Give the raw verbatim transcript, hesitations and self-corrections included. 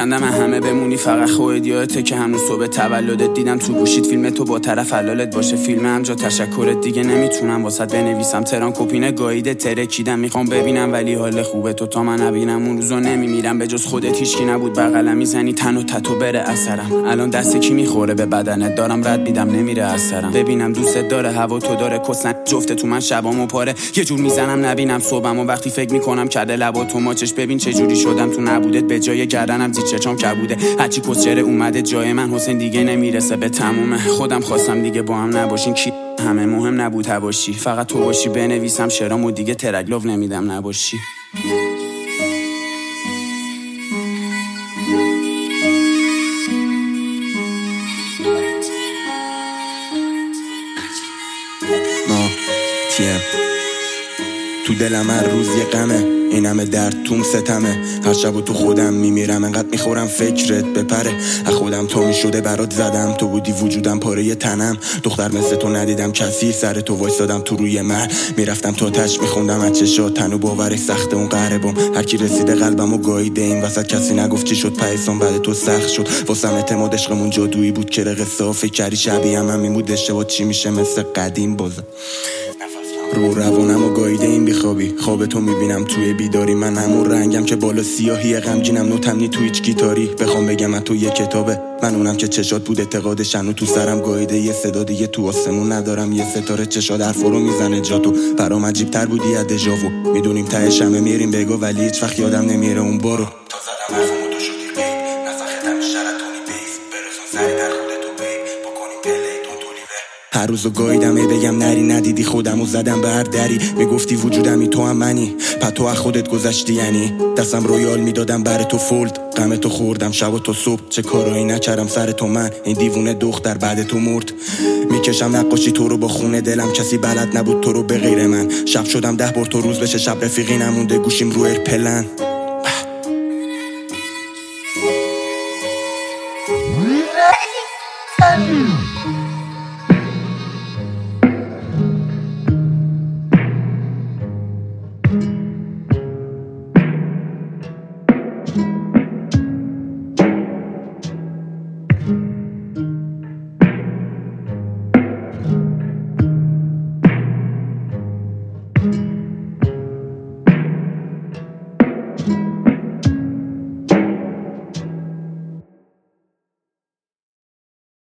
میخندم همه بمونی فقط خودت یادته که هنوز صبح تولدت دیدم تو گوشید فیلم تو با طرف حلالت باشه فیلم هم جا تشکرت دیگه نمیتونم واسط بنویسم تران کپینه گاییده ترکیدم میخوام ببینم ولی حال خوبه تو تا من نبینم اون روزا نمیمیرم به جز خودت هیچکی نبود بغلم میزنی تن و تتو بره اثرم الان دست کی میخوره به بدنت دارم رد میدم نمیره اثرم ببینم دوستت داره هوا تو داره کسن جفت تو من شبامو پاره یه جور میزنم نبینم صبحمو وقتی فکر میکنم کرده لبا تو ماچش ببین چه جوری شدم تو نبودت به جای گردنم زیر چشام کبوده هرچی کسچره اومده جای من حسین دیگه نمیرسه به تمومه خودم خواستم دیگه با هم نباشین کی همه مهم نبود باشی فقط تو باشی بنویسم شعرامو دیگه ترگلوف نمیدم نباشی ما تیم تو دلم هر روز یه غمه این همه درد توم ستمه هر شب تو خودم میمیرم انقدر میخورم فکرت بپره از خودم تا میشده برات زدم تو بودی وجودم پاره تنم دختر مثل تو ندیدم کسی سر تو وایسادم تو روی مر میرفتم تا تش میخوندم از چشات تنو باورش سخته اون قهربم هر کی رسیده قلبمو گاییده این وسط کسی نگفت چی شد پیسان بعد تو سخت شد واسم اعتماد عشقمون جادویی بود که رقصا فکر کردی شبیه هم میمود اشتباه چی میشه مثل قدیم باز رو روانم و گاییده این بیخوابی خواب تو میبینم توی بیداری من همون رنگم که بالا سیاهی غمگینم نوتم نی تو هیچ گیتاری بخوام بگم من تو یه کتابه من اونم که چشات بود اعتقادشن و تو سرم گاییده یه صدا دیگه تو آسمون ندارم یه ستاره چشات حرفا رو میزنه جاتو برام عجیب تر بودی از دژاوو میدونیم تهش همه میریم بگو ولی هیچ وقت یادم نمیره اون بارو تا زدم حرفمو تو شدی غیب نفختم شرطونی بیس برسون سری در خودتو بیب بکنیم پلیتون تو لیور هر روزو گاییدم ای بگم نری ندیدی خودمو زدم به هر دری میگفتی وجودمی تو هم منی پس تو از خودت گذشتی یعنی دستم رویال میدادم بر تو فولد غم تو خوردم شب و تو صبح چه کارایی نکردم سر تو من این دیوونه دختر بعد تو مرد میکشم نقاشی تو رو با خونه دلم کسی بلد نبود تو رو به غیر من شب شدم ده بار تو روز بشه شب رفیقی نمونده گوشیم رو ایرپلن What?